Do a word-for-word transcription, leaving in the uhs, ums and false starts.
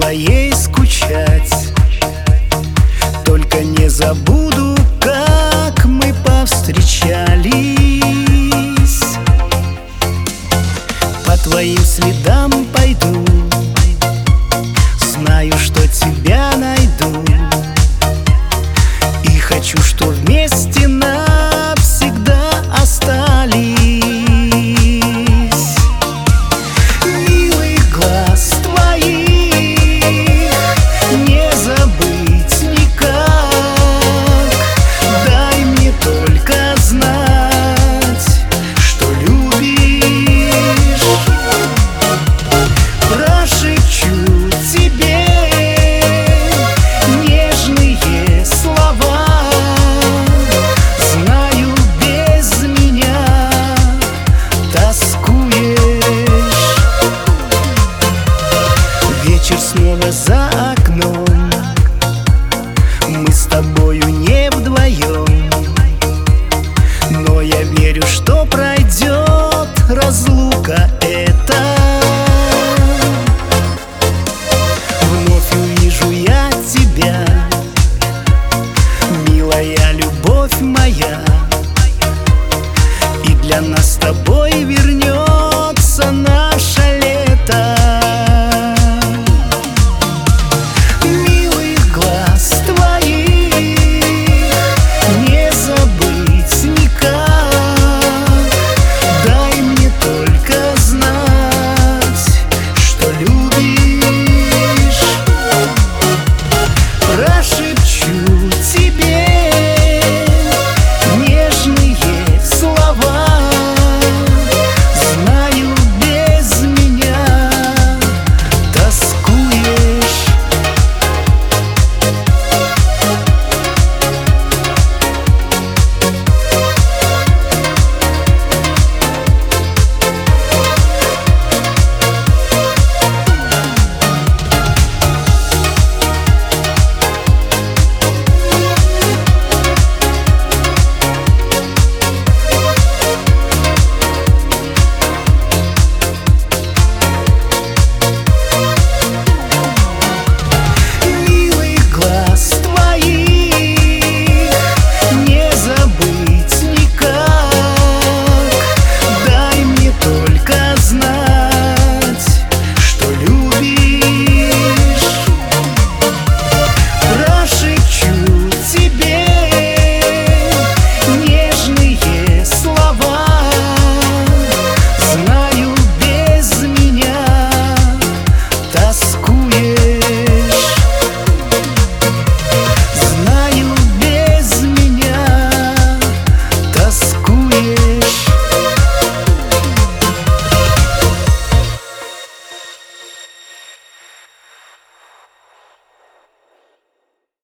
твоей скучать. Только не забуду, как мы повстречались. По твоим следам пойду, знаю, что тебя найду. И хочу, что вместе навсегда остались. Милый глаз твоих не забыть никак. Дай мне только знать, что любишь. Прошепчу тебе нежные слова. Знаю, без меня тоскуешь. Вечер снова за окном, мы с тобою не вдвоем, но я верю, что пройдет